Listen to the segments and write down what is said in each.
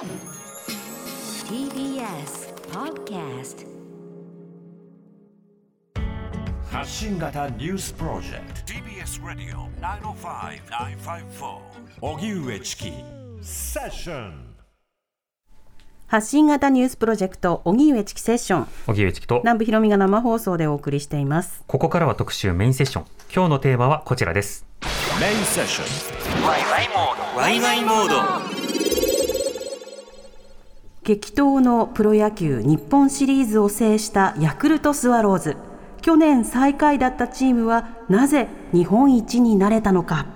TBS Podcast 発信型ニュースプロジェクト TBS ラディオ905-954おぎゅうえちきセッション。 発信型ニュースプロジェクト荻上チキセッション、 荻上チキと南部ひろみが生放送でお送りしています。 ここからは特集メインセッション。今日のテーマはこちらです。 メインセッションワイワイモード。 激闘のプロ野球日本シリーズを制したヤクルトスワローズ。去年最下位だったチームはなぜ日本一になれたのか。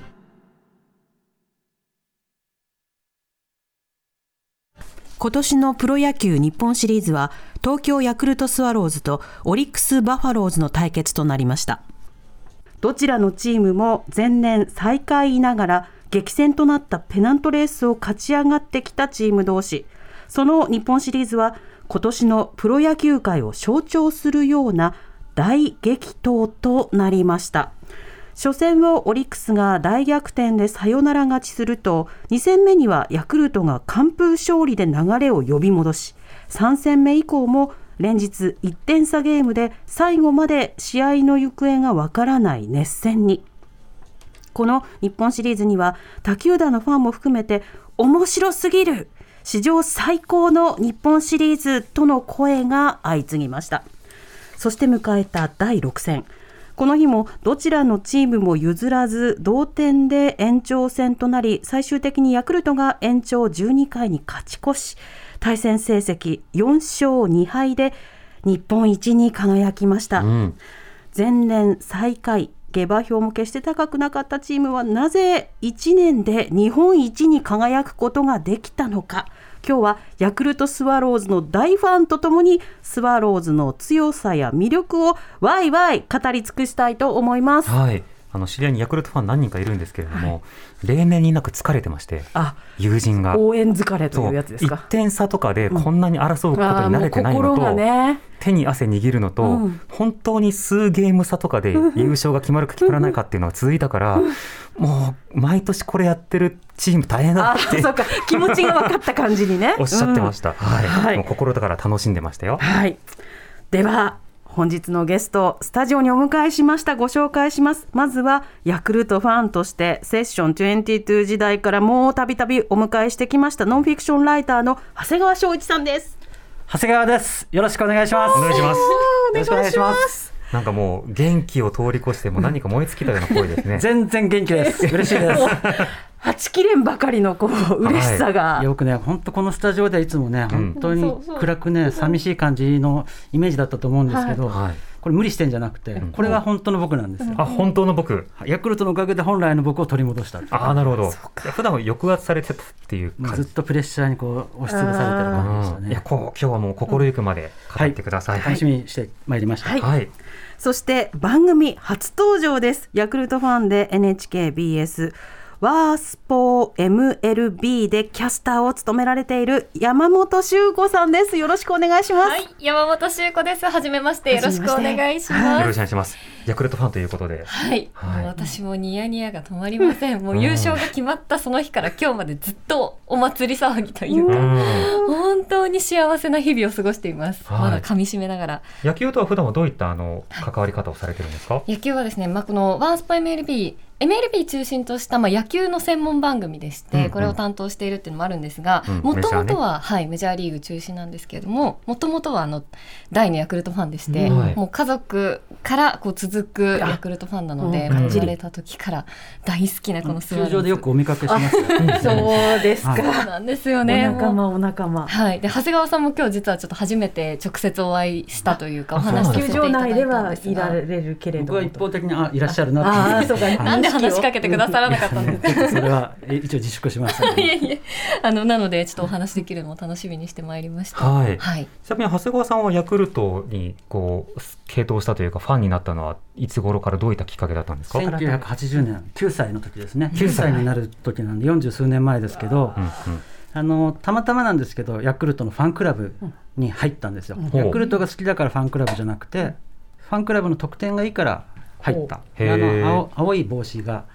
今年のプロ野球日本シリーズは東京ヤクルトスワローズとオリックスバファローズの対決となりました。どちらのチームも前年最下位ながら激戦となったペナントレースを勝ち上がってきたチーム同士。その日本シリーズは今年のプロ野球界を象徴するような大激闘となりました。初戦をオリックスが大逆転でサヨナラ勝ちすると、2戦目にはヤクルトが完封勝利で流れを呼び戻し、3戦目以降も連日1点差ゲームで最後まで試合の行方がわからない熱戦に。この日本シリーズには他球団のファンも含めて面白すぎる、史上最高の日本シリーズとの声が相次ぎました。そして迎えた第6戦。この日もどちらのチームも譲らず同点で延長戦となり、最終的にヤクルトが延長12回に勝ち越し、対戦成績4勝2敗で日本一に輝きました。前年最下位、下馬評も決して高くなかったチームはなぜ1年で日本一に輝くことができたのか。今日はヤクルトスワローズの大ファンとともにスワローズの強さや魅力をワイワイ語り尽くしたいと思います。 はい、知り合いにヤクルトファン何人かいるんですけれども、例年になく疲れてまして、友人が応援疲れというやつですか。 1点差とかでこんなに争うことに慣れてないのと、手に汗握るのと、本当に数ゲーム差とかで優勝が決まるか決まらないかっていうのが続いたから、もう毎年これやってるチーム大変だってそうか、気持ちが分かった感じにねおっしゃってました。もう心から楽しんでましたよ。 では本日のゲスト、スタジオにお迎えしました。ご紹介します。まずはヤクルトファンとしてセッション22時代からもうたびたびお迎えしてきましたノンフィクションライターの長谷川翔一さんです。 長谷川です。よろしくお願いします。 お願いします。 よろしくお願いします。 なんかもう元気を通り越しても何か燃え尽きたような声ですね。 全然元気です。嬉しいです。 はちきれんばかりの嬉しさが、 よくね、本当このスタジオでいつもね、本当に暗くね、寂しい感じのイメージだったと思うんですけど、これ無理してんじゃなくて、これが本当の僕なんですよ。 本当の僕。 ヤクルトのおかげで本来の僕を取り戻した。 なるほど。普段は抑圧されてたっていう感じ。 ずっとプレッシャーに押しつぶされてる感じでしたね。 今日はもう心ゆくまで語ってください。 楽しみにしてまいりました。 そして番組初登場です。ヤクルトファンで NHKBS ワースポ MLB でキャスターを務められている山本修子さんです。よろしくお願いします。 山本修子です。はじめまして。よろしくお願いします。 よろしくお願いします。ヤクルトファンということで、 もう私もニヤニヤが止まりません。もう優勝が決まったその日から今日までずっとお祭り騒ぎというか、本当に幸せな日々を過ごしています。まだ噛み締めながら。 野球とは普段はどういった関わり方をされてるんですか？ 野球はですね、このワースポ MLB中心とした、野球の専門番組でして、これを担当しているっていうのもあるんですが、もともとは、メジャーリーグ中心なんですけれども、もともとは大のヤクルトファンでして、もう家族から続くヤクルトファンなので、生まれた時から大好きなこのスワローズ。 球場でよくお見かけしますよ。 そうですか。 そうなんですよね。 お仲間。 で長谷川さんも今日実はちょっと初めて直接お会いしたというか、お話しさせていただいたんですが、球場内ではいられるけれども、 僕は一方的にいらっしゃるなって。 なんで話しかけてくださらなかったんですか？ それは一応自粛しました。 なのでちょっとお話できるのも楽しみにしてまいりました。 ちなみに長谷川さんはヤクルトに傾倒したというかファンになったのはいつ頃からどういったきっかけだったんですか ？1980年9歳の時ですね。9歳になる時なんで40数年前ですけど、たまたまなんですけどヤクルトのファンクラブに入ったんですよ。ヤクルトが好きだからファンクラブじゃなくてファンクラブの得点がいいから入った。青い帽子が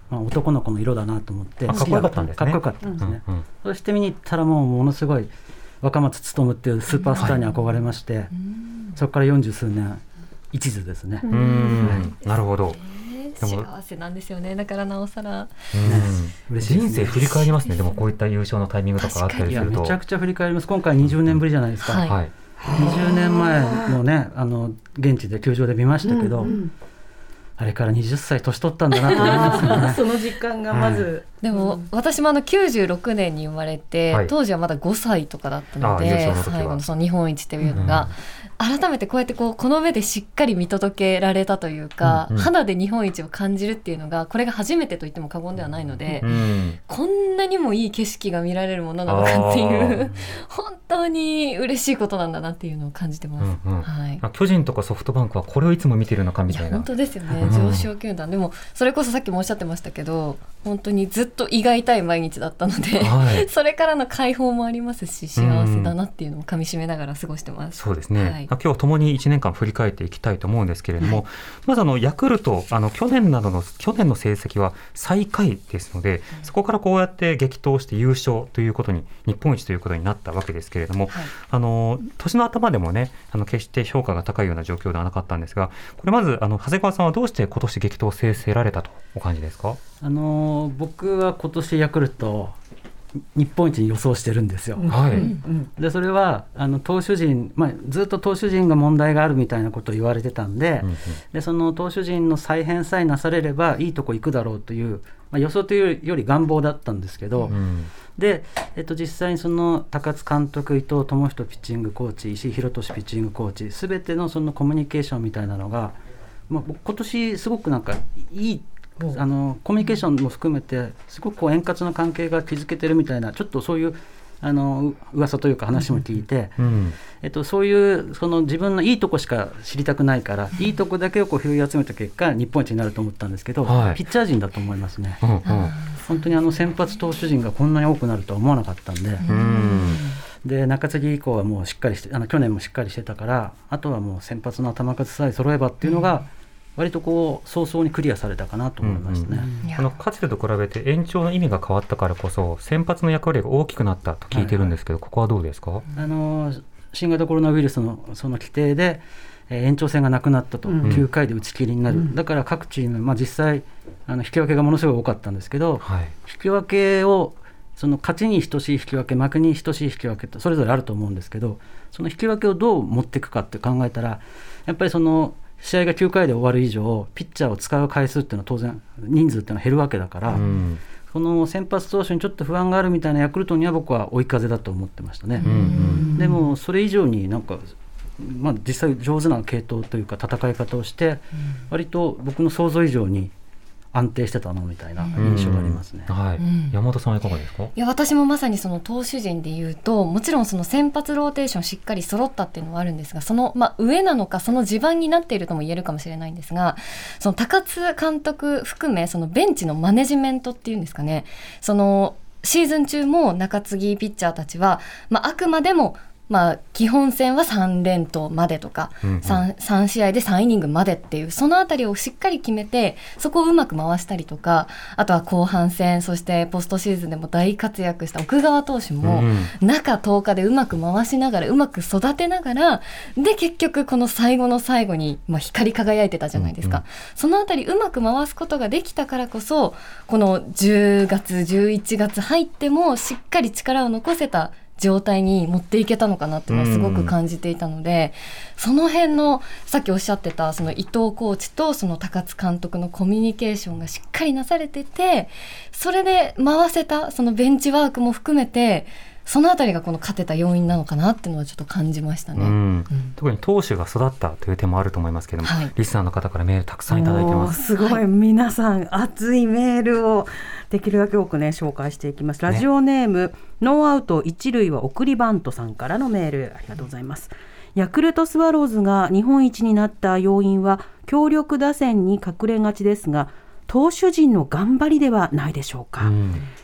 男の子の色だなと思ってかっこよかったんですね。 かっこよかったんですね、そして見に行ったらものすごい若松勉っていうスーパースターに憧れまして、そこから40数年一途ですね。 なるほど。 幸せなんですよね。だからなおさら、 人生振り返りますね。でもこういった優勝のタイミングとかあったりするとめちゃくちゃ振り返ります。今回20年ぶりじゃないですか、20年前のね現地で球場で見ましたけど、あれから20歳年取ったんだなと思いますね。 その実感がまず、 でも私も96年に生まれて、当時はまだ5歳とかだったので、最後のその日本一というのが、改めてこうやってこの目でしっかり見届けられたというか、肌で日本一を感じるっていうのがこれが初めてと言っても過言ではないので、こんなにもいい景色が見られるものなのかっていう本当に嬉しいことなんだなっていうのを感じてます、 巨人とかソフトバンクはこれをいつも見てるのかみたいな。 本当ですよね、上昇球団でもそれこそさっきもおっしゃってましたけど、本当にずっと胃が痛い毎日だったので、それからの解放もありますし、幸せだなっていうのをかみしめながら過ごしてます。 そうですね、今日はともに1年間振り返っていきたいと思うんですけれども、まずヤクルト去年の成績は最下位ですので、そこからこうやって激闘して優勝ということに、日本一ということになったわけですけれども、年の頭でもね決して評価が高いような状況ではなかったんですが、これまず長谷川さんはどうして今年激闘を制せられたとお感じですか？ 僕は今年ヤクルト日本一に予想してるんですよ、でそれは投手陣、ずっと投手陣が問題があるみたいなことを言われてたんで、でその投手陣の再編さえなされればいいとこ行くだろうという、予想というより願望だったんですけど、で、実際にその高津監督、伊藤智仁ピッチングコーチ、石井宏俊ピッチングコーチ、すべてのそのコミュニケーションみたいなのが、今年すごくなんかいいコミュニケーションも含めてすごく円滑な関係が築けてるみたいな、ちょっとそういう噂というか話も聞いて、そういうその自分のいいとこしか知りたくないから、いいとこだけを拾い集めた結果日本一になると思ったんですけど、ピッチャー陣だと思いますね、本当に先発投手陣がこんなに多くなるとは思わなかったんで、で中継ぎ以降はもうしっかりして、去年もしっかりしてたから、あとはもう先発の球数さえ揃えばっていうのが、割と早々にクリアされたかなと思いますね。 かつてと比べて延長の意味が変わったからこそ先発の役割が大きくなったと聞いてるんですけど、ここはどうですか？ 新型コロナウイルスのその規定で、延長戦がなくなったと、9回で打ち切りになる、だから各チーム、実際引き分けがものすごい多かったんですけど、引き分けをその勝ちに等しい引き分け、負けに等しい引き分けとそれぞれあると思うんですけど、その引き分けをどう持っていくかって考えたら、やっぱりその試合が9回で終わる以上ピッチャーを使う回数っていうのは当然人数っていうのは減るわけだから、その先発投手にちょっと不安があるみたいなヤクルトには僕は追い風だと思ってましたね、でもそれ以上になんか、実際上手な継投というか戦い方をして、割と僕の想像以上に安定してたのみたいな印象がありますね。 山本さんはいかがですか？ いや、私もまさにその投手陣でいうと、もちろんその先発ローテーションしっかり揃ったっていうのはあるんですが、その、上なのかその地盤になっているとも言えるかもしれないんですが、その高津監督含めそのベンチのマネジメントっていうんですかね、そのシーズン中も中継ぎピッチャーたちは、あくまでも基本戦は3連投までとか、3試合で3イニングまでっていう、そのあたりをしっかり決めて、そこをうまく回したりとか、あとは後半戦、そしてポストシーズンでも大活躍した奥川投手も中10日でうまく回しながら、うまく育てながらで、結局この最後の最後に光り輝いてたじゃないですか、そのあたりうまく回すことができたからこそ、この10月11月入ってもしっかり力を残せた状態に持っていけたのかなっていうのはすごく感じていたので、その辺のさっきおっしゃってたその伊藤コーチとその高津監督のコミュニケーションがしっかりなされてて、それで回せたそのベンチワークも含めて、そのあたりがこの勝てた要因なのかなっていうのはちょっと感じましたね。 特に投手が育ったという点もあると思いますけれども、リスナーの方からメールたくさんいただいてます。 すごい、皆さん熱いメールをできるだけ多くね紹介していきます。ラジオネーム、ノーアウト一塁は送りバントさんからのメール、ありがとうございます。ヤクルトスワローズが日本一になった要因は強力打線に隠れがちですが、投手陣の頑張りではないでしょうか。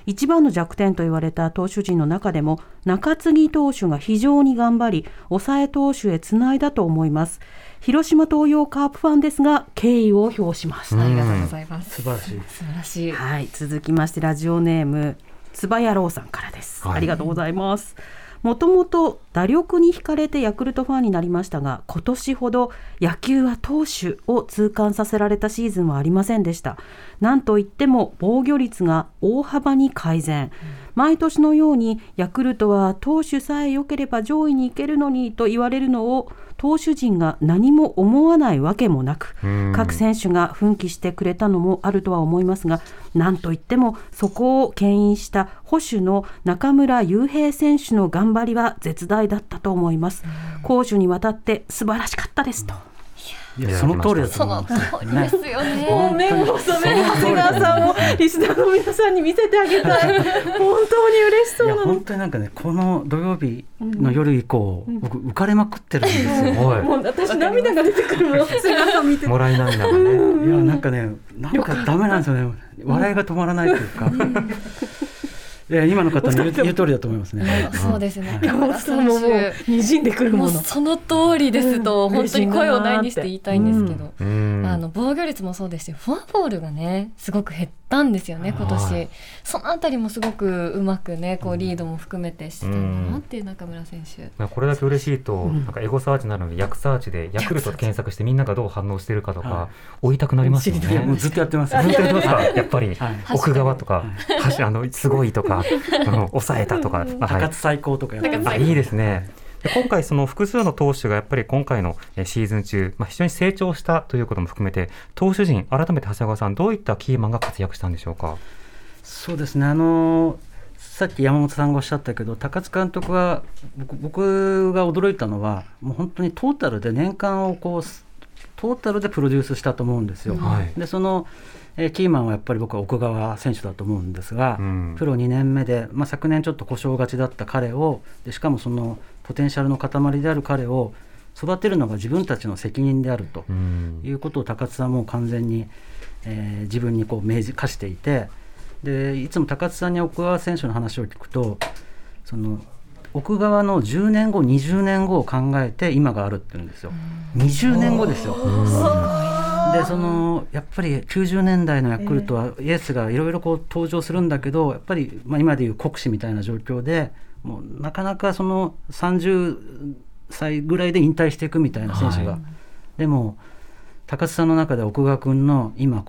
一番の弱点と言われた投手陣の中でも中継ぎ投手が非常に頑張り、抑え投手へつないだと思います。広島東洋カープファンですが敬意を表します。 ありがとうございます。 素晴らしい。 素晴らしい。 はい、続きましてラジオネームつばやろうさんからです、ありがとうございます。もともと打力に惹かれてヤクルトファンになりましたが、今年ほど野球は投手を痛感させられたシーズンはありませんでした。なんといっても防御率が大幅に改善、毎年のようにヤクルトは投手さえ良ければ上位に行けるのにと言われるのを投手陣が何も思わないわけもなく、各選手が奮起してくれたのもあるとは思いますが、なんといってもそこを牽引した捕手の中村悠平選手の頑張りは絶大だったと思います。攻守にわたって素晴らしかったですと。 いや、その通りだと思います。 その通りですよね。 もう目を細め長谷川さんをリスナーの皆さんに見せてあげたい。本当に嬉しそうなの。 本当になんかね、この土曜日の夜以降、僕浮かれまくってるんですよ。 もう私涙が出てくるもん。長谷川さん見てもらい涙がね。いや、 なんかね、なんかダメなんですよね。笑いが止まらないというか。今の方の言う通りだと思いますね。 そうですね。 山本さんももう滲んでくるもの。 もうその通りですと本当に声を大にして言いたいんですけど、防御率もそうですし、フォアボールがねすごく減ったんですよね今年。そのあたりもすごくうまくねこうリードも含めてしてたんだなっていう中村選手。 これだけ嬉しいと、なんかエゴサーチなのにヤクサーチでヤクルト検索してみんながどう反応してるかとか追いたくなりますよね。 もうずっとやってます。 ずっとやってますか。やっぱり奥側とかすごいとか抑えたとか、 高津最高とかやってます。 いいですね。今回その複数の投手がやっぱり今回のシーズン中、非常に成長したということも含めて、投手陣改めて長谷川さん、どういったキーマンが活躍したんでしょうか。 そうですね、さっき山本さんがおっしゃったけど、高津監督は僕が驚いたのはもう本当にトータルで年間をトータルでプロデュースしたと思うんですよ。でそのキーマンはやっぱり僕は奥川選手だと思うんですが、プロ2年目で、昨年ちょっと故障がちだった彼を、しかもそのポテンシャルの塊である彼を育てるのが自分たちの責任であるということを高津さんはもう完全に、自分に明示化していて、でいつも高津さんに奥川選手の話を聞くと、その奥川の10年後20年後を考えて今があるって言うんですよ。20年後ですよ。でやっぱり90年代のヤクルトはイエスがいろいろ登場するんだけど、やっぱり、今でいう国士みたいな状況でもうなかなかその30歳ぐらいで引退していくみたいな選手が、でも高津さんの中で奥川君の今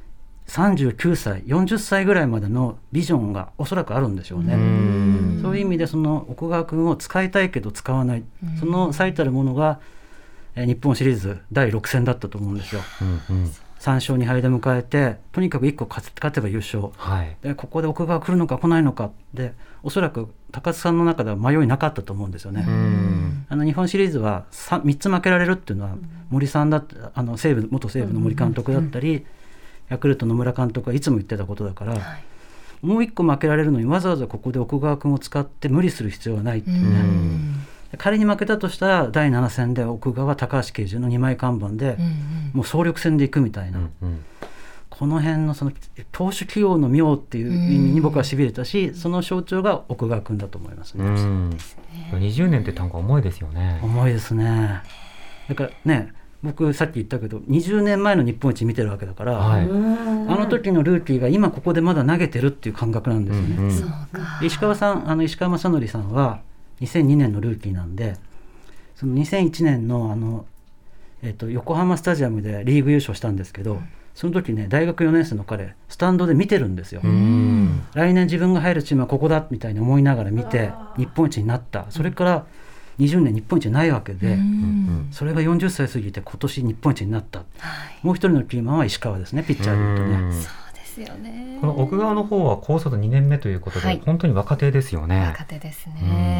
39歳40歳ぐらいまでのビジョンがおそらくあるんでしょうね。そういう意味でその奥川君を使いたいけど使わない、その最たるものが日本シリーズ第6戦だったと思うんですよ。3勝2敗で迎えて、とにかく1個勝てば優勝、でここで奥川来るのか来ないのかで、おそらく高津さんの中では迷いなかったと思うんですよね。日本シリーズは 3つ負けられるっていうのは森さんだって元西武の森監督だったり、ヤクルトの村監督はいつも言ってたことだから、もう1個負けられるのにわざわざここで奥川君を使って無理する必要はないっていうね。仮に負けたとしたら第7戦で奥川高橋奎二の2枚看板で、もう総力戦でいくみたいな、この辺のその投手起用の妙っていう意味に僕はしびれたし、その象徴が奥川君だと思いますね。 20年って単価重いですよね。 重いですね。だからね、僕さっき言ったけど20年前の日本一見てるわけだから、あの時のルーキーが今ここでまだ投げてるっていう感覚なんですよね。そうか。石川正則さんは2002年のルーキーなんで、その2001年の横浜スタジアムでリーグ優勝したんですけど、その時ね、大学4年生の彼スタンドで見てるんですよ。来年自分が入るチームはここだみたいに思いながら見て日本一になった。それから20年日本一ないわけで、それが40歳過ぎて今年日本一になった、もう一人のキーマンは石川ですね、ピッチャーでいうとね。 そうですよね。 この奥川の方は高卒2年目ということで、本当に若手ですよね。 若手ですね。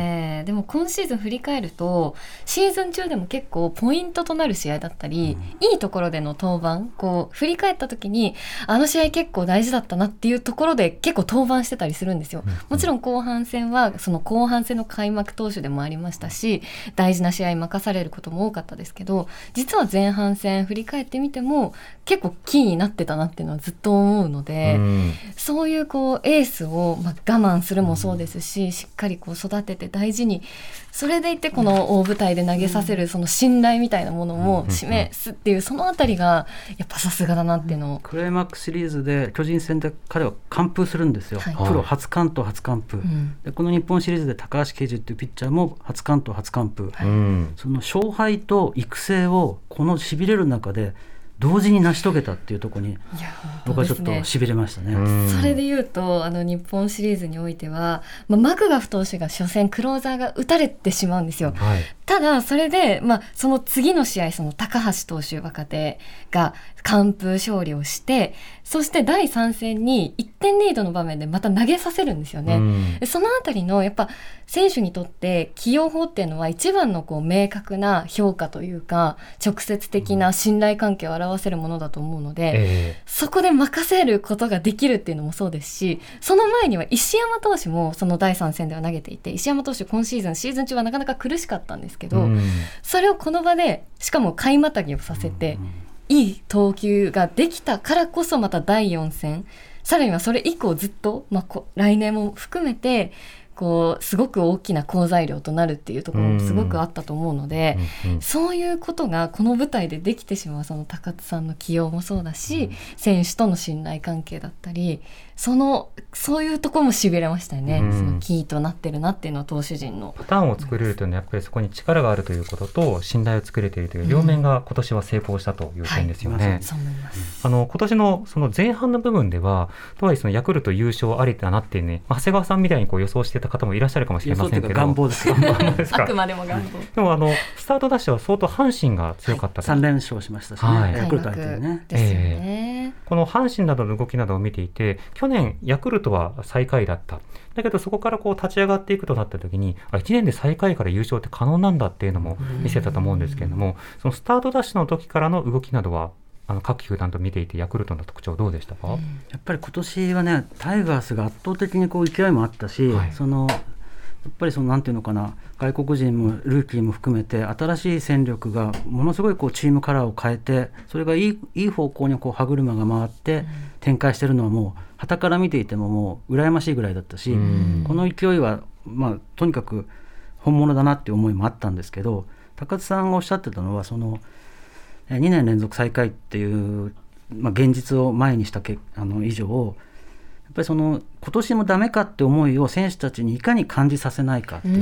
ね。でも今シーズン振り返るとシーズン中でも結構ポイントとなる試合だったり、いいところでの登板、こう振り返った時にあの試合結構大事だったなっていうところで結構登板してたりするんですよ。もちろん後半戦はその後半戦の開幕投手でもありましたし、大事な試合任されることも多かったですけど、実は前半戦振り返ってみても結構キーになってたなっていうのはずっと思うので、そういうこうエースを我慢するもそうですし、しっかりこう育てて大事に、それでいてこの大舞台で投げさせるその信頼みたいなものも示すっていう、そのあたりがやっぱさすがだなっていうのを。 クライマックスシリーズで巨人戦で彼は完封するんですよ、プロ初完投初完封、でこの日本シリーズで高橋奎二っていうピッチャーも初完投初完封、その勝敗と育成をこのしびれる中で同時に成し遂げたっていうところに僕はちょっとしびれましたね。 それでいうと日本シリーズにおいては、マクガフ投手が初戦クローザーが打たれてしまうんですよ、ただそれで、その次の試合その高橋投手若手が完封勝利をして、そして第3戦に1点リードの場面でまた投げさせるんですよね、そのあたりのやっぱ選手にとって起用法っていうのは一番のこう明確な評価というか直接的な信頼関係を表せるものだと思うので、そこで任せることができるっていうのもそうですし、その前には石山投手もその第3戦では投げていて、石山投手今シーズン中はなかなか苦しかったんですけど、それをこの場でしかも買いまたぎをさせて、いい投球ができたからこそまた第4戦、さらにはそれ以降ずっと、来年も含めてこうすごく大きな好材料となるっていうところもすごくあったと思うので、そういうことがこの舞台でできてしまう、その高津さんの起用もそうだし、選手との信頼関係だったり、そういうところもしびれましたよね、そのキーとなってるなっていうのは投手陣のパターンを作れるというのはやっぱりそこに力があるということと信頼を作れているという両面が今年は成功したという点ですよね、 そう思います。 今年のその前半の部分ではとはいえそのヤクルト優勝ありだなっていうね、長谷川さんみたいにこう予想してた方もいらっしゃるかもしれませんけど、 願望ですあくまでも願望。 でもスタートダッシュは相当阪神が強かったと、 3連勝しましたしね、ヤクルト相手にね、 ですよね。 この阪神などの動きなどを見ていて、去年ヤクルトは最下位だった。だけどそこからこう立ち上がっていくとなった時に1年で最下位から優勝って可能なんだっていうのも見せたと思うんですけれども、そのスタートダッシュの時からの動きなどは各球団と見ていてヤクルトの特徴どうでしたか？ やっぱり今年はね、タイガースが圧倒的にこう勢いもあったし、やっぱりなんていうのかな、外国人もルーキーも含めて新しい戦力がものすごいこうチームカラーを変えて、それがいい方向にこう歯車が回って展開しているのはもう傍から見ていてももう羨ましいぐらいだったし、この勢いはとにかく本物だなっていう思いもあったんですけど、高津さんがおっしゃってたのは2年連続最下位っていう、現実を前にした以上、やっぱり今年もダメかって思いを選手たちにいかに感じさせないかっていう、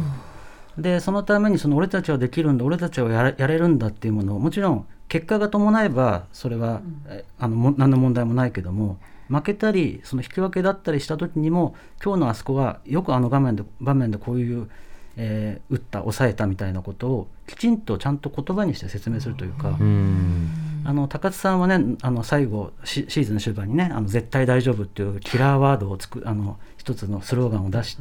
でそのために俺たちはできるんだ、俺たちはやれるんだっていうものを、もちろん結果が伴えばそれは、何の問題もないけども、負けたり引き分けだったりした時にも、今日のあそこはよく場面でこういう、打った抑えたみたいなことをきちんとちゃんと言葉にして説明するというか、高津さんはね、最後シーズン終盤にね、絶対大丈夫っていうキラーワードを一つのスローガンを出して、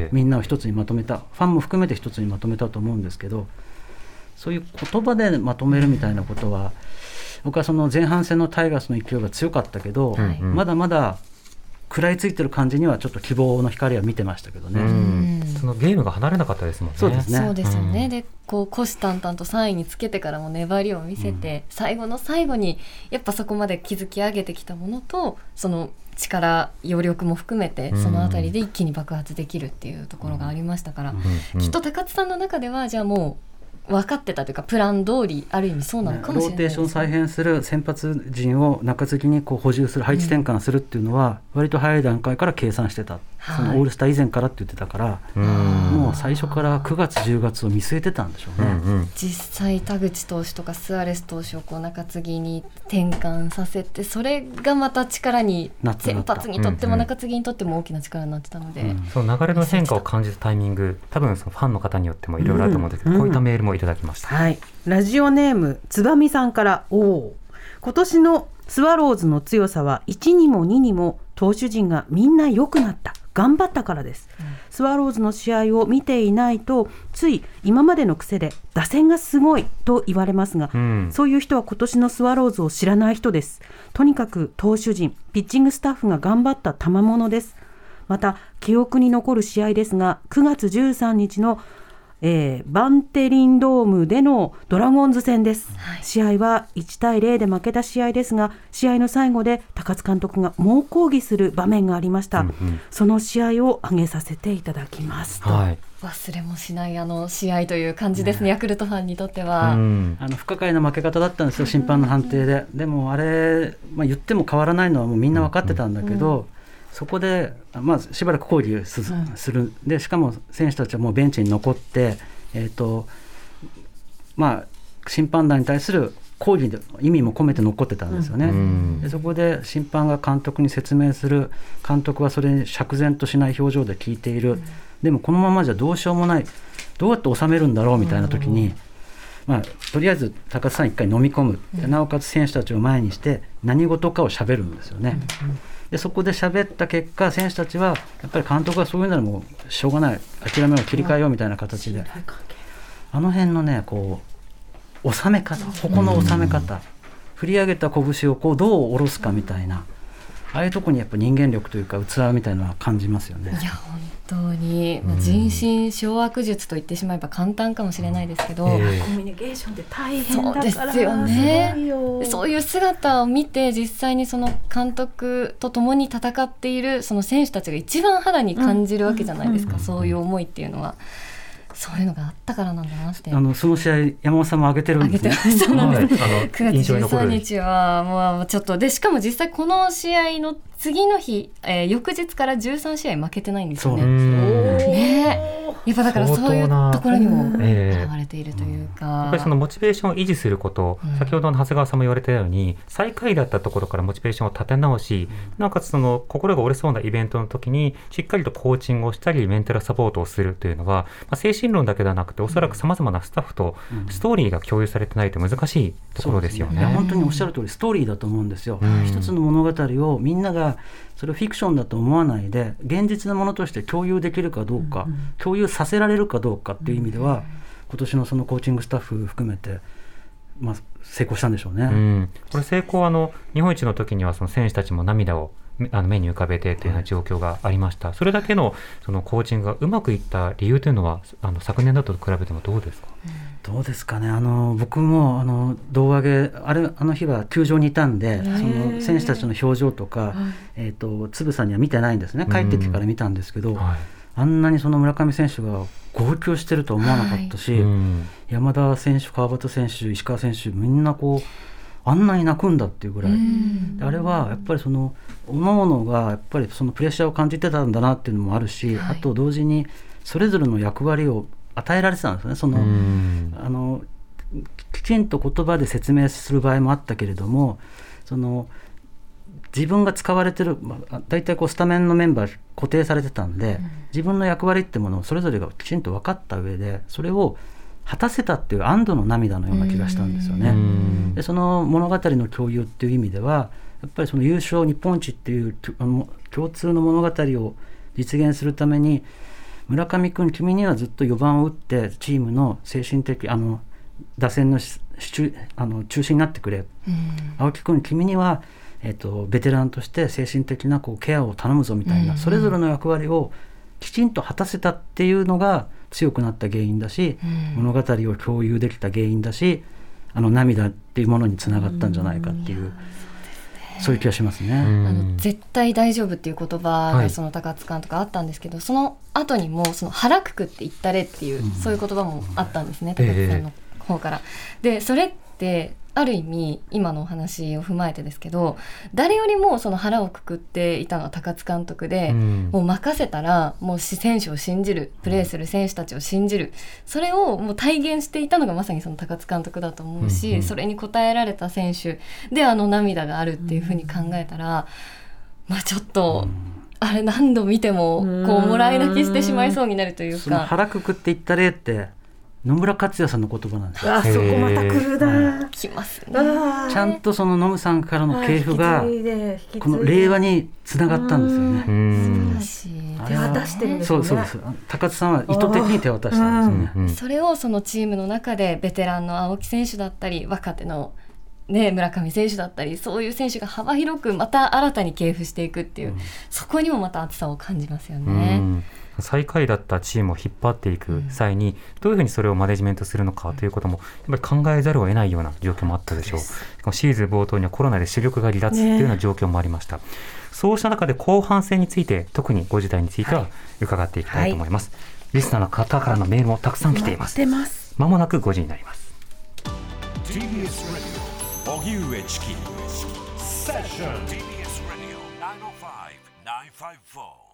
みんなを一つにまとめた、ファンも含めて一つにまとめたと思うんですけど、そういう言葉でまとめるみたいなことは、僕は前半戦のタイガースの勢いが強かったけど、まだまだ食らいついてる感じにはちょっと希望の光は見てましたけどね。 そのゲームが離れなかったですもんね。 そうですよね。で虎視眈々と3位につけてからも粘りを見せて、最後の最後にやっぱそこまで築き上げてきたものと、その力余力も含めてそのあたりで一気に爆発できるっていうところがありましたから、きっと高津さんの中ではじゃあもう分かってたというか、プラン通りある意味そうなのかもしれないですね。 ローテーション再編する、先発陣を中継ぎにこう補充する、配置転換するっていうのは割と早い段階から計算してた、そのオールスター以前からって言ってたから、もう最初から9月10月を見据えてたんでしょうね。 実際田口投手とかスアレス投手をこう中継ぎに転換させて、それがまた力に、先発にとっても中継ぎにとっても大きな力になってたので、 その流れの変化を感じたタイミング、多分そのファンの方によってもいろいろあると思うんですけど、こういったメールもいただきました。 ラジオネームつばみさんから、今年のスワローズの強さは1にも2にも投手陣がみんな良くなった、 頑張ったからです、スワローズの試合を見ていないとつい今までの癖で打線がすごいと言われますが、そういう人は今年のスワローズを知らない人です。とにかく投手陣、ピッチングスタッフが頑張った賜物です。また記憶に残る試合ですが、9月13日のバンテリンドームでのドラゴンズ戦です、試合は1対0で負けた試合ですが、試合の最後で高津監督が猛抗議する場面がありました、その試合を挙げさせていただきますと、 忘れもしない試合という感じですね、ヤクルトファンにとっては、 不可解な負け方だったんですよ、審判の判定で。でもあれ、言っても変わらないのはもうみんな分かってたんだけど、そこで、しばらく抗議する、でしかも選手たちはもうベンチに残って、審判団に対する抗議で意味も込めて残ってたんですよね、でそこで審判が監督に説明する、監督はそれに釈然としない表情で聞いている、でもこのままじゃどうしようもない、どうやって収めるんだろうみたいな時に、とりあえず高津さん一回飲み込む、なおかつ選手たちを前にして何事かを喋るんですよね、でそこで喋った結果、選手たちはやっぱり監督がそういうならもうしょうがない、諦めよう、切り替えようみたいな形で、あの辺のね、収め方、この収め方、振り上げた拳をどう下ろすかみたいな、ああいうところにやっぱ人間力というか器みたいなのは感じますよね。 いや本当に、人心掌握術と言ってしまえば簡単かもしれないですけど、コミュニケーションって大変だから、 そうですよね。そういう姿を見て、実際にその監督と共に戦っているその選手たちが一番肌に感じるわけじゃないですか、そういう思いっていうのは。そういうのがあったからなんだなって。 その試合山本さんも挙げてるんですね。 そうなんです。9月13日はもうちょっとで、しかも実際この試合の次の日、翌日から13試合負けてないんですよね。やっぱだからそういうところにも現れているというか、 やっぱりそのモチベーションを維持すること、先ほどの長谷川さんも言われたように、最下位だったところからモチベーションを立て直し、なおかつその心が折れそうなイベントの時にしっかりとコーチングをしたりメンタルサポートをするというのは、精神論だけではなくて、おそらくさまざまなスタッフとストーリーが共有されてないと難しいところですよね。 本当におっしゃる通りストーリーだと思うんですよ、一つの物語をみんながそれをフィクションだと思わないで現実のものとして共有できるかどうか、共有させられるかどうかっていう意味では、今年のそのコーチングスタッフ含めて、成功したんでしょうね。 これ成功は日本一の時にはその選手たちも涙を目に浮かべてというような状況がありました。それだけのそのコーチングがうまくいった理由というのは昨年だと比べてもどうですか？ どうですかね。僕も胴上げあの日は球場にいたんで、その選手たちの表情とか、つぶさには見てないんですね。帰ってきてから見たんですけど、あんなにその村上選手が号泣してると思わなかったし、山田選手、川端選手、石川選手、みんなあんなに泣くんだっていうぐらい、あれはやっぱりその各々がやっぱりそのプレッシャーを感じてたんだなっていうのもあるし、あと同時にそれぞれの役割を与えられてたんですね。きちんと言葉で説明する場合もあったけれども、自分が使われてる、だいたいスタメンのメンバー固定されてたんで、自分の役割ってものをそれぞれがきちんと分かった上でそれを果たせたっていう安堵の涙のような気がしたんですよね。でその物語の共有っていう意味では、やっぱりその優勝日本一っていう共通の物語を実現するために、村上君君にはずっと4番を打ってチームの精神的打線の中心になってくれ、青木君君には、ベテランとして精神的なケアを頼むぞみたいな、それぞれの役割をきちんと果たせたっていうのが強くなった原因だし、物語を共有できた原因だし、涙っていうものにつながったんじゃないかっていう、そういう気がしますね。 絶対大丈夫っていう言葉がその高津監督あったんですけど、その後にもその腹くくって言ったれっていう、そういう言葉もあったんですね、高津さんの方から。でそれってある意味今のお話を踏まえてですけど、誰よりもその腹をくくっていたのは高津監督で、もう任せたらもう選手を信じる、プレーする選手たちを信じる、それをもう体現していたのがまさにその高津監督だと思うし、それに応えられた選手で涙があるっていうふうに考えたら、ちょっとあれ何度見てももらい泣きしてしまいそうになるというか、 その腹くくっていった例って野村克也さんの言葉なんですよ。 そこまた来るだ、 来ますね。 ちゃんとそのノムさんからの系譜がこの令和につながったんですよね。 手渡してるんですよね。 そうです。高津さんは意図的に手渡したんですよね。 それをそのチームの中でベテランの青木選手だったり若手の村上選手だったり、そういう選手が幅広くまた新たに系譜していくっていう、そこにもまた熱さを感じますよね。 最下位だったチームを引っ張っていく際にどういうふうにそれをマネジメントするのかということもやっぱり考えざるを得ないような状況もあったでしょう。しかもシーズン冒頭にはコロナで主力が離脱というような状況もありました、そうした中で後半戦について、特に5時台については伺っていきたいと思います、リスナーの方からのメールもたくさん来ています。まもなく5時になります。 TBS ラジオ荻上チキセッション TBS ラジオ905-954。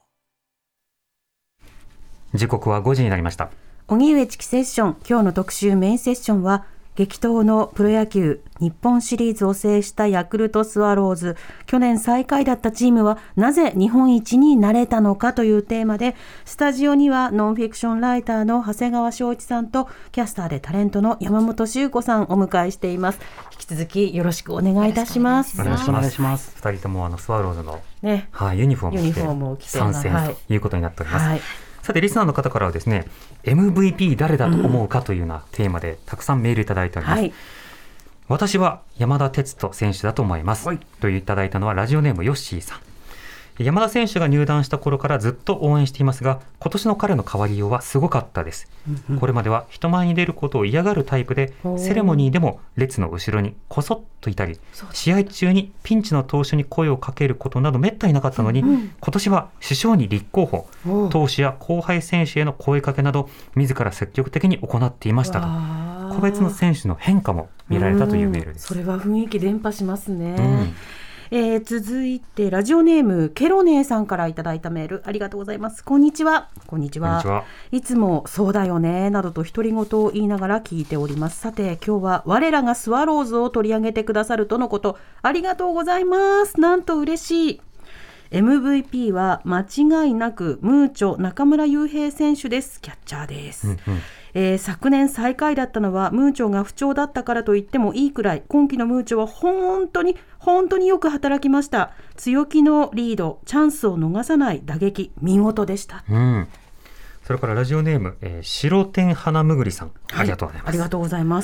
時刻は5時になりました。 荻上チキセッション、今日の特集メインセッションは激闘のプロ野球日本シリーズを制したヤクルトスワローズ、去年最下位だったチームはなぜ日本一になれたのかというテーマで、スタジオにはノンフィクションライターの長谷川翔一さんとキャスターでタレントの山本修子さんをお迎えしています。引き続きよろしくお願いいたします。 よろしくお願いします。 2人ともスワローズの、ユニフォームを着て参戦ということになっております、さてリスナーの方からはですね、 MVP 誰だと思うかというようなテーマでたくさんメールいただいております、私は山田哲人選手だと思います、といただいたのはラジオネームヨッシーさん。山田選手が入団した頃からずっと応援していますが、今年の彼の変わりようはすごかったです、これまでは人前に出ることを嫌がるタイプで、セレモニーでも列の後ろにこそっといたり、試合中にピンチの投手に声をかけることなどめったになかったのに、今年は首相に立候補、投手や後輩選手への声かけなど自ら積極的に行っていましたと、個別の選手の変化も見られたというメールです。 それは雰囲気伝播しますね、続いてラジオネームケロネーさんからいただいたメール、ありがとうございます。こんにちは。いつもそうだよねなどと独り言を言いながら聞いております。さて今日は我らがスワローズを取り上げてくださるとのこと、ありがとうございます。なんと嬉しい。 MVP は間違いなくムーチョ中村悠平選手です。キャッチャーです、昨年最下位だったのはムーチョが不調だったからと言ってもいいくらい、今季のムーチョは本当によく働きました。強気のリード、チャンスを逃さない打撃、見事でした、 それからラジオネーム、白天花むぐりさん、ありがとうございます。 ありがとうございます、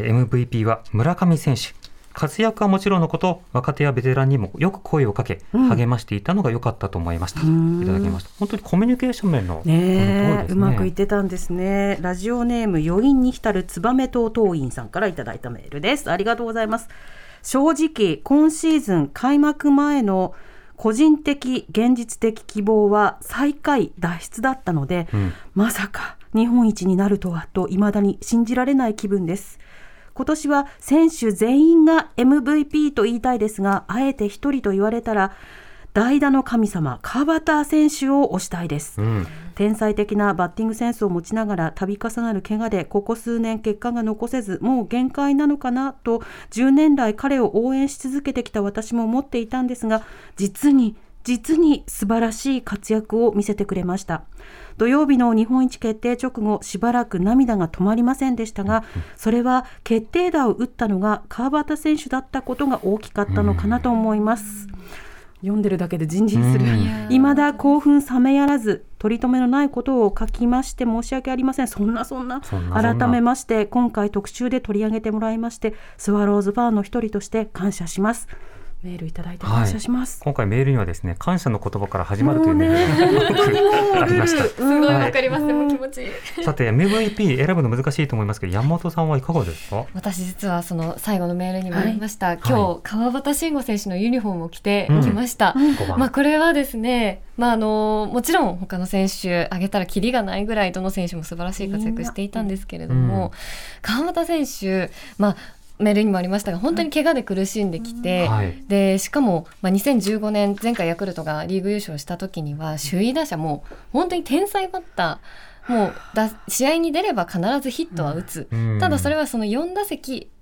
MVP は村上選手、活躍はもちろんのこと若手やベテランにもよく声をかけ、励ましていたのが良かったと思いました、いただきました。本当にコミュニケーション面の、 うまくいってたんですね。ラジオネーム余韻に浸るツバメ島党員さんからいただいたメールです。ありがとうございます。正直今シーズン開幕前の個人的現実的希望は最下位脱出だったので、まさか日本一になるとはと未だに信じられない気分です。今年は選手全員が MVP と言いたいですが、あえて一人と言われたら代打の神様川端選手を推したいです、天才的なバッティングセンスを持ちながら度重なる怪我でここ数年結果が残せず、もう限界なのかなと10年来彼を応援し続けてきた私も思っていたんですが、実に素晴らしい活躍を見せてくれました。土曜日の日本一決定直後、しばらく涙が止まりませんでしたが、それは決定打を打ったのが川端選手だったことが大きかったのかなと思います。読んでるだけでジンジンする。未だ興奮冷めやらず、取り留めのないことを書きまして申し訳ありません。そんな改めまして今回特集で取り上げてもらいまして、スワローズファンの一人として感謝します。メールいただいて感謝します、 今回メールにはですね、感謝の言葉から始まるというメールがありました。 すごいわかります、もう気持ちいい。 さて MVP 選ぶの難しいと思いますけど、山本さんはいかがですか？ 私実はその最後のメールにもありました、今日川端慎吾選手のユニフォームを着てきました、これはですね、もちろん他の選手挙げたらキリがないぐらいどの選手も素晴らしい活躍していたんですけれども、川端選手、メールにもありましたが本当に怪我で苦しんできて、でしかも、2015年前回ヤクルトがリーグ優勝した時には首位打者も本当に天才バッター、もう試合に出れば必ずヒットは打つ、ただそれはその4打席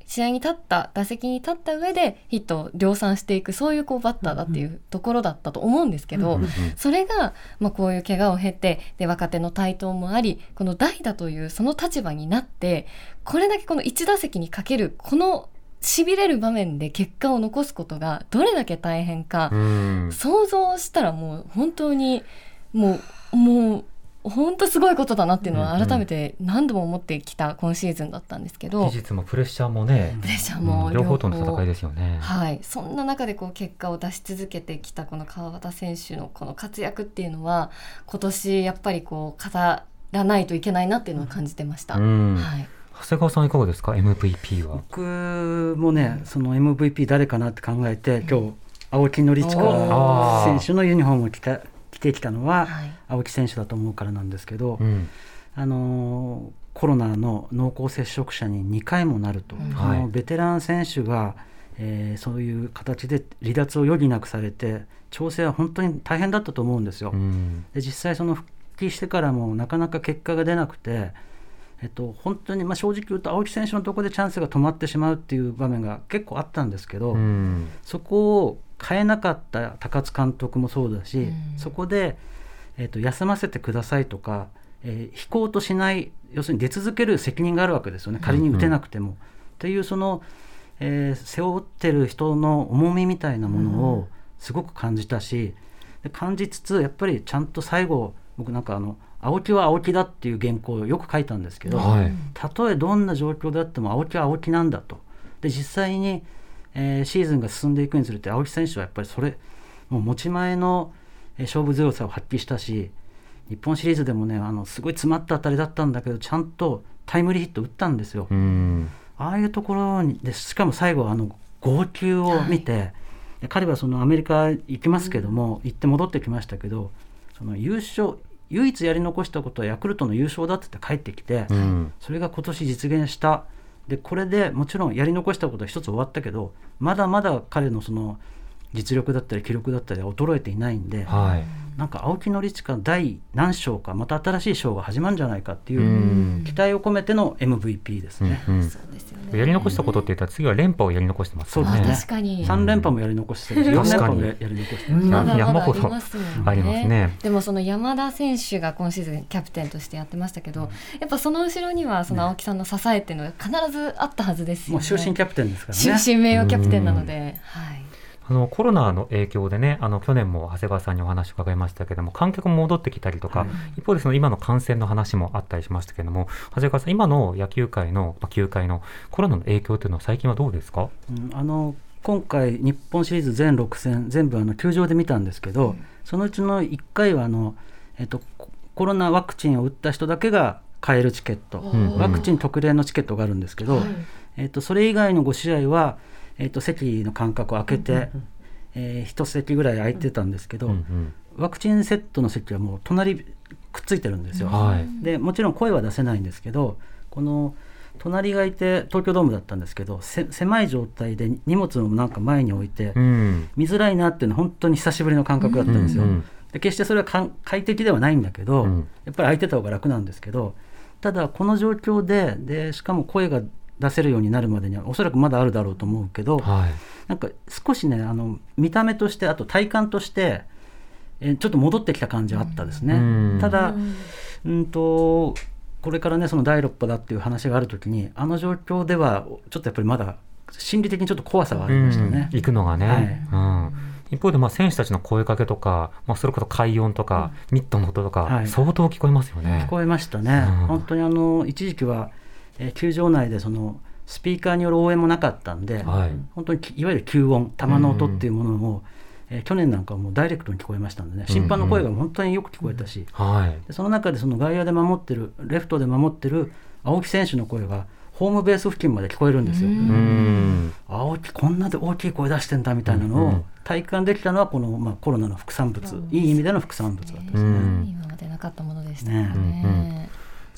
試合に立った打席に立った上でヒットを量産していく、そういうバッターだっていうところだったと思うんですけど、それが、こういう怪我を経て、で若手の台頭もあり、この代打というその立場になって、これだけこの1打席にかけるこの痺れる場面で結果を残すことがどれだけ大変か、想像したらもう本当にもう本当すごいことだなっていうのは改めて何度も思ってきた今シーズンだったんですけど、 技術もプレッシャーもね、 プレッシャーも両方との戦いですよね。 はい、そんな中で結果を出し続けてきたこの川端選手のこの活躍っていうのは、今年やっぱり語らないといけないなっていうのを感じてました。はい、 長谷川さんいかがですか、 MVP は。 僕もね、その MVP 誰かなって考えて、今日青木宣親選手のユニフォームを着てきたのは青木選手だと思うからなんですけど、コロナの濃厚接触者に2回もなると、ベテラン選手が、そういう形で離脱を余儀なくされて、調整は本当に大変だったと思うんですよ。で実際その復帰してからもなかなか結果が出なくて、本当に正直言うと青木選手のところでチャンスが止まってしまうっていう場面が結構あったんですけど、そこを変えなかった高津監督もそうだし、そこで、休ませてくださいとか、引こうとしない、要するに出続ける責任があるわけですよね、仮に打てなくても、っていうその、背負ってる人の重みみたいなものをすごく感じたし、で感じつつやっぱりちゃんと最後、僕なんか青木は青木だっていう原稿をよく書いたんですけど、たとえどんな状況であっても青木は青木なんだと。で実際にシーズンが進んでいくにつれて青木選手はやっぱりそれもう持ち前の勝負強さを発揮したし、日本シリーズでもね、すごい詰まった当たりだったんだけどちゃんとタイムリーヒット打ったんですよ。ああいうところにで、しかも最後号泣を見て、彼はそのアメリカ行きますけども、行って戻ってきましたけど、その優勝唯一やり残したことはヤクルトの優勝だって言って帰ってきて、それが今年実現した。でこれでもちろんやり残したことは一つ終わったけど、まだまだ彼のその実力だったり記録だったりは衰えていないんで、なんか青木宣親第何章かまた新しい章が始まるんじゃないかっていう期待を込めての MVP ですね。そうですよね。 やり残したことって言ったら次は連覇をやり残してますよね。 確かに 3連覇もやり残してるし、4連覇もやり残してるし、 山ほどありますね。 でもその山田選手が今シーズンキャプテンとしてやってましたけど、やっぱその後ろにはその青木さんの支えっていうのが必ずあったはずですよね。 もう終身キャプテンですからね。 終身名誉キャプテンなので、 コロナの影響でね、去年も長谷川さんにお話を伺いましたけども、観客も戻ってきたりとか、一方でその今の感染の話もあったりしましたけども、長谷川さん、今の野球界の、球界のコロナの影響というのは最近はどうですか？ 今回日本シリーズ全6戦全部球場で見たんですけど、そのうちの1回はコロナワクチンを打った人だけが買えるチケット、ワクチン特例のチケットがあるんですけど、それ以外の5試合は席の間隔を空けて、1席ぐらい空いてたんですけど、ワクチンセットの席はもう隣くっついてるんですよ。でもちろん声は出せないんですけど、この隣がいて東京ドームだったんですけど、狭い状態で荷物をなんか前に置いて、見づらいなっていうのは本当に久しぶりの感覚だったんですよ。で決してそれは快適ではないんだけど、やっぱり空いてた方が楽なんですけど、ただこの状況でしかも声が出せるようになるまでにはおそらくまだあるだろうと思うけど、なんか少しね、見た目としてあと体感としてちょっと戻ってきた感じはあったですね。ただこれからね、その第6波だっていう話があるときに、状況ではちょっとやっぱりまだ心理的にちょっと怖さはありましたね。 行くのがね、一方で選手たちの声かけとか、それこそ快音とか、ミットの音とか、相当聞こえますよね。 聞こえましたね。本当に一時期は球場内でそのスピーカーによる応援もなかったんで、本当にいわゆる吸音、球の音っていうものを、去年なんかはもうダイレクトに聞こえましたんでね、審判の声が本当によく聞こえたし、でその中でその外野で守ってる、レフトで守ってる青木選手の声がホームベース付近まで聞こえるんですよ。青木こんなで大きい声出してんだみたいなのを体感できたのはこの、コロナの副産物、いい意味での副産物だったですね。 今までなかったものでしたね。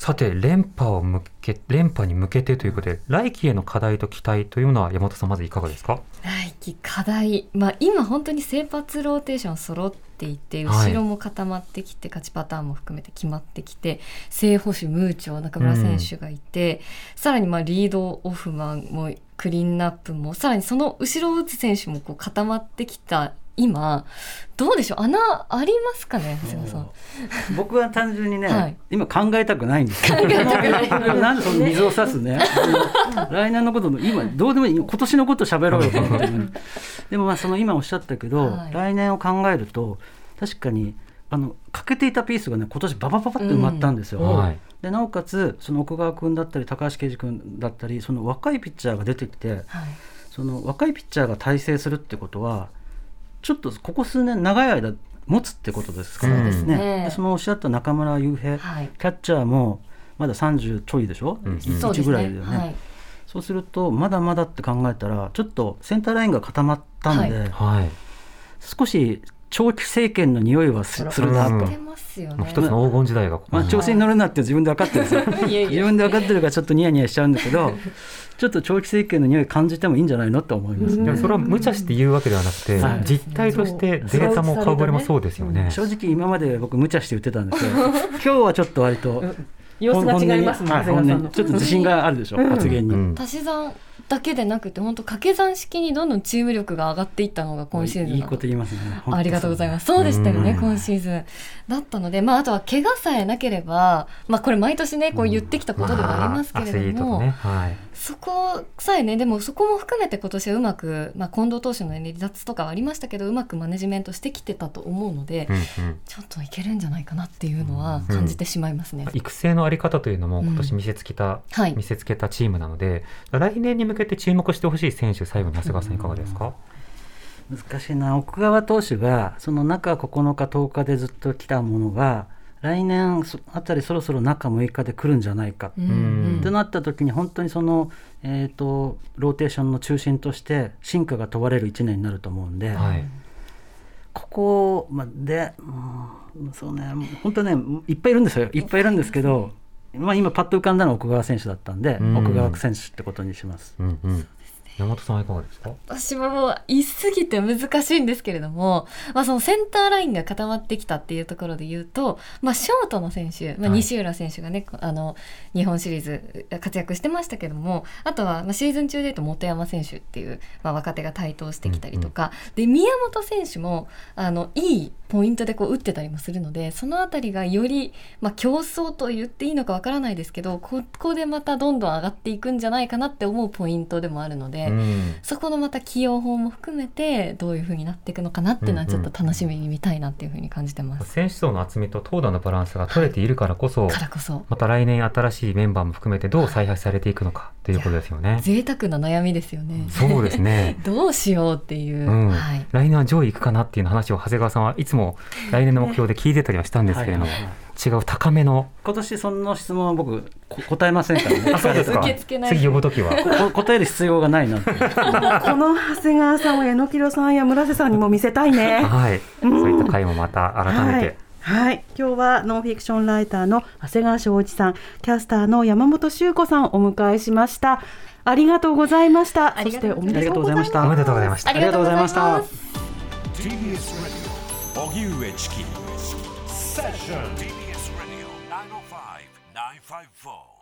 さて連覇に向けてということで、来季への課題と期待というのは山本さんまずいかがですか？ 来季課題、今本当に先発ローテーション揃っていて、後ろも固まってきて、勝ちパターンも含めて決まってきて、正捕手ムーチョ中村選手がいて、さらにリードオフマンもクリーンナップも、さらにその後ろを打つ選手も固まってきた今、どうでしょう、穴ありますかね、長谷川さん。 僕は単純にね、今考えたくないんですよ。なんでその水を差すね来年のこと今どうでもいい、今年のこと喋ろうよと思ってでもその今おっしゃったけど、来年を考えると確かに欠けていたピースがね、今年ババババって埋まったんですよ、でなおかつその奥川君だったり高橋奎二君だったり、その若いピッチャーが出てきて、その若いピッチャーが大成するってことはちょっとここ数年長い間持つってことですからね。でそのおっしゃった中村悠平、キャッチャーもまだ30ちょいでしょ、1ぐらいだよね。そうするとまだまだって考えたら、ちょっとセンターラインが固まったんで、少し長期政権の匂いはするなと。 一つの黄金時代が調子に乗るなって自分で分かってるんですよ自分で分かってるからちょっとニヤニヤしちゃうんだけどちょっと長期政権の匂い感じてもいいんじゃないのって思います、 それは無茶して言うわけではなくて、実態としてデータも顔ぶれもそうですよね。 正直今まで僕無茶して言ってたんですけど今日はちょっと割と様子が違いますもん、 ちょっと自信があるでしょ、発言に。 足し算だけでなくて、本当掛け算式にどんどんチーム力が上がっていったのが今シーズン。 いいこと言いますね。 ありがとうございます。そうでしたよね、今シーズンだったので、あとは怪我さえなければ、これ毎年ねこう言ってきたことではありますけれども、そこさえね、でもそこも含めて今年はうまく、近藤投手の、離脱とかはありましたけど、うまくマネジメントしてきてたと思うので、ちょっといけるんじゃないかなっていうのは感じてしまいますね。 育成のあり方というのも今年見せつけたチームなので、来年に向けて注目してほしい選手、最後に長谷川さんいかがですか？ 難しいな。奥川投手がその中9日10日でずっと来たものが来年あたりそろそろ中6日で来るんじゃないかってなった時に、本当にその、ローテーションの中心として進化が問われる1年になると思うんで、ここで、そうね、本当ねいっぱいいるんですよ、いっぱいいるんですけど、今パッと浮かんだのは奥川選手だったんで、奥川選手ってことにします。 山本さんはいかがですか？ 私はもう言い過ぎて難しいんですけれども、そのセンターラインが固まってきたっていうところで言うと、ショートの選手、西浦選手がね、日本シリーズ活躍してましたけども、あとはシーズン中で言うと本山選手っていう、若手が台頭してきたりとか、で宮本選手もいいポイントで打ってたりもするので、そのあたりがより、競争と言っていいのかわからないですけど、ここでまたどんどん上がっていくんじゃないかなって思うポイントでもあるので、そこのまた起用法も含めてどういう風になっていくのかなっていうのはちょっと楽しみに見たいなっていう風に感じてます。 選手層の厚みと投打のバランスが取れているからこそ、また来年新しいメンバーも含めてどう采配されていくのかということですよね。 贅沢な悩みですよね。 そうですねどうしようっていう、 来年は上位行くかなっていう話を長谷川さんはいつも来年の目標で聞いてたりはしたんですけれども、違う高めの、 今年その質問は僕答えませんからね。 そうですか。次呼ぶときは答える必要がないなってこの長谷川さんを榎木さんや村瀬さんにも見せたいね。 そういった回もまた改めて、 今日はノンフィクションライターの長谷川翔一さん、キャスターの山本修子さんをお迎えしました。ありがとうございました。そしておめでとうございました。 おめでとうございました。 ありがとうございました。 TBS ラジオ荻上チキセッション TBS ラジオ905-954